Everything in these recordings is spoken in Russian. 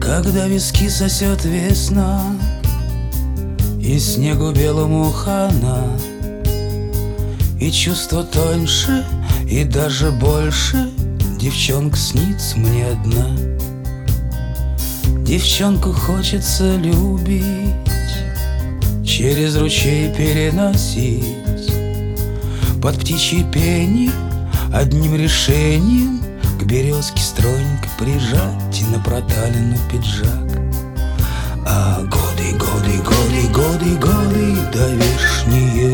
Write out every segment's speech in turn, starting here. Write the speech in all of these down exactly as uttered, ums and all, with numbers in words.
Когда виски сосет весна и снегу белому хана, и чувство тоньше, и даже больше, девчонка снится мне одна. Девчонку хочется любить, через ручей переносить, под птичье пение одним решением к березке стройненько прижать и на проталину пиджак. А годы, годы, годы, годы, годы, да вешние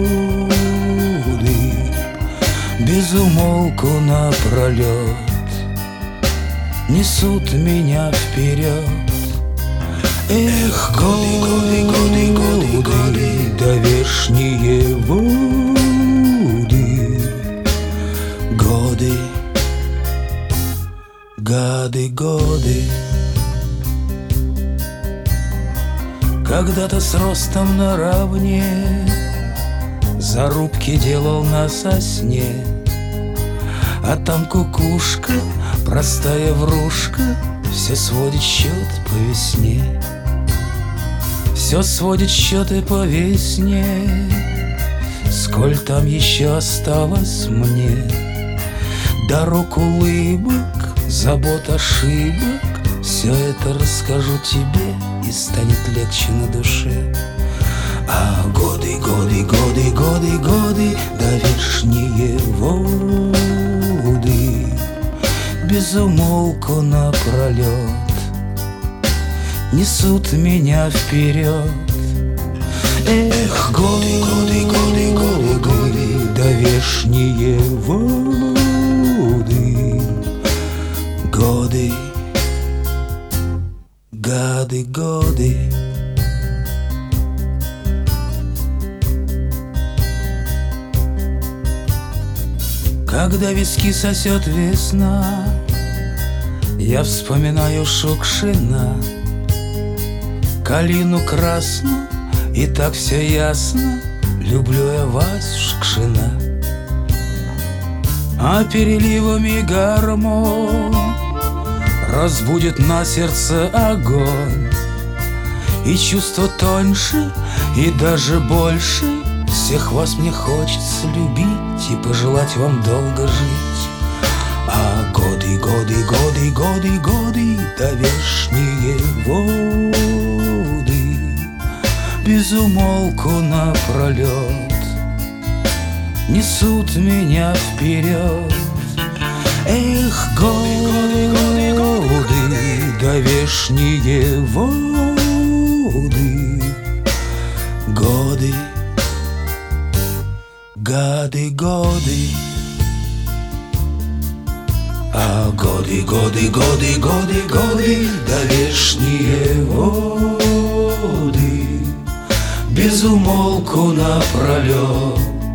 годы без умолку напролет несут меня вперед. Эх, годы, годы, годы, годы, годы, да вешние годы, годы, гады, годы. Когда-то с ростом наравне зарубки делал на сосне, а там кукушка, простая врушка, все сводит счет по весне. Все сводит счеты по весне. Сколь там еще осталось мне дорог, улыбок, забот, ошибок, все это расскажу тебе, и станет легче на душе. А годы, годы, годы, годы, годы, да вешние воды без умолку напролет несут меня вперед. Эх, годы, годы, годы, годы, годы, да вешние воды, годы, гады, годы. Когда виски сосет весна, я вспоминаю Шукшина, калину красную, и так все ясно, люблю я вас, Шукшина. А переливами гармонь разбудит на сердце огонь, и чувство тоньше, и даже больше. Всех вас мне хочется любить и пожелать вам долго жить. А годы, годы, годы, годы, годы, да вешние воды без умолку напролет несут меня вперед. Эх, годы, годы, годы, да вешние воды, годы, гады, годы. А годы, годы, годы, годы, годы, да вешние воды без умолку напролет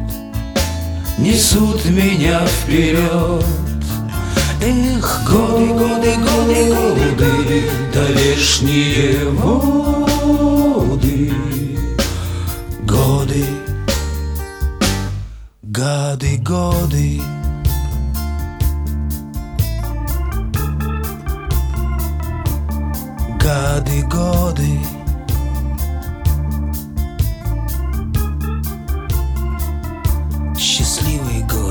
несут меня вперед. Эх, годы, годы, годы, годы, да вешние воды, годы, гады, годы. Гады, годы. Счастливые годы.